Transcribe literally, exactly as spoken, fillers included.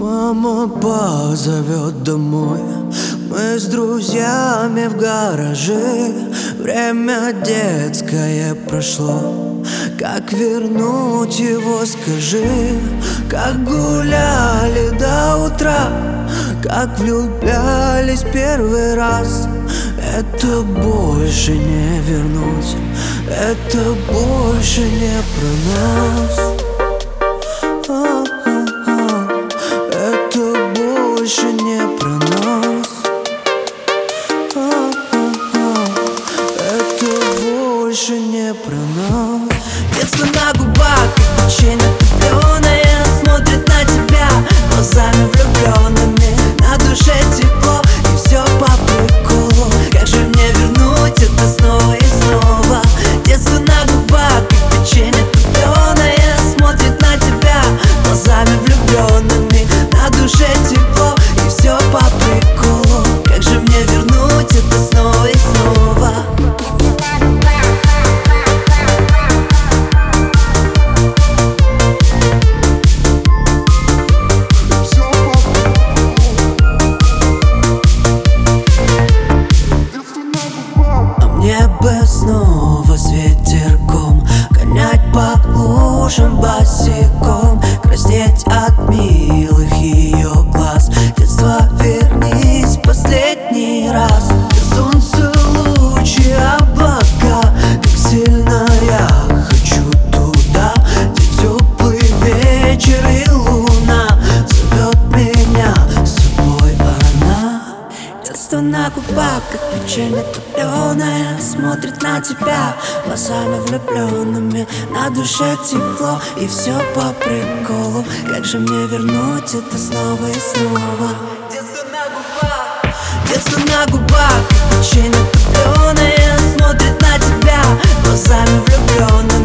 Мама позовет домой, мы с друзьями в гараже. Время детское прошло, как вернуть его, скажи? Как гуляли до утра, как влюблялись первый раз. Это больше не вернуть, это больше не про нас. Это больше не про нас. Это больше не про нас. Детство на губах, как печенье топленое, смотрит на тебя глазами влюбленными. На душе тепло и все по приколу. Как же мне вернуть это снова и снова? Детство на губах, как печенье топленое, смотрит на тебя глазами влюбленными. На душе тепло и все по приколу. Как же мне вернуть это снова и снова? Мне бы снова с ветерком гонять по лужам босиком, краснеть от милых ее глаз. Детство, вернись последний раз. И солнце, лучи, облака, как сильно я хочу туда, где теплый вечер и луна зовет меня с собой она. Детство на губах, как печенье топленое, смотрит на тебя глазами влюбленными. На душе тепло и все по приколу. Как же мне вернуть это снова и снова? Детство на губах, детство на губах, как печенье топленое, смотрит на тебя глазами влюбленными.